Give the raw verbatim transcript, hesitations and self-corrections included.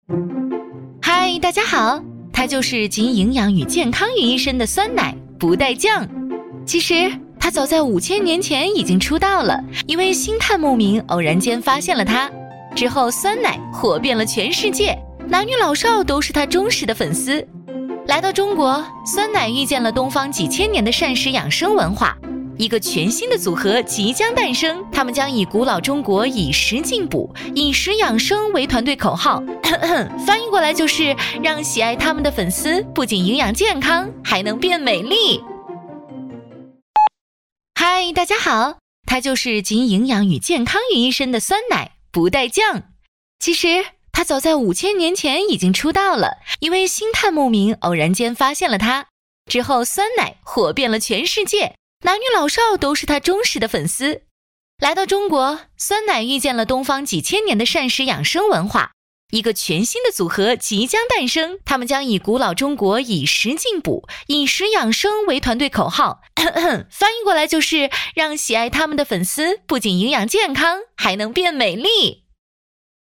嗨，大家好，它就是集营养与健康于一身的酸奶不带酱。其实它早在五千年前已经出道了，一位星探牧民偶然间发现了它，之后酸奶火遍了全世界，男女老少都是他忠实的粉丝。来到中国，酸奶遇见了东方几千年的膳食养生文化，一个全新的组合即将诞生，他们将以古老中国以食进补、以食养生为团队口号，咳咳翻译过来就是让喜爱他们的粉丝不仅营养健康，还能变美丽。嗨，大家好，它就是集营养与健康于一身的酸奶不带酱。其实它早在五千年前已经出道了，一位星探牧民偶然间发现了它，之后酸奶火遍了全世界，男女老少都是他忠实的粉丝。来到中国，酸奶遇见了东方几千年的膳食养生文化，一个全新的组合即将诞生，他们将以古老中国以食进补、以食养生为团队口号，咳咳翻译过来就是让喜爱他们的粉丝不仅营养健康，还能变美丽。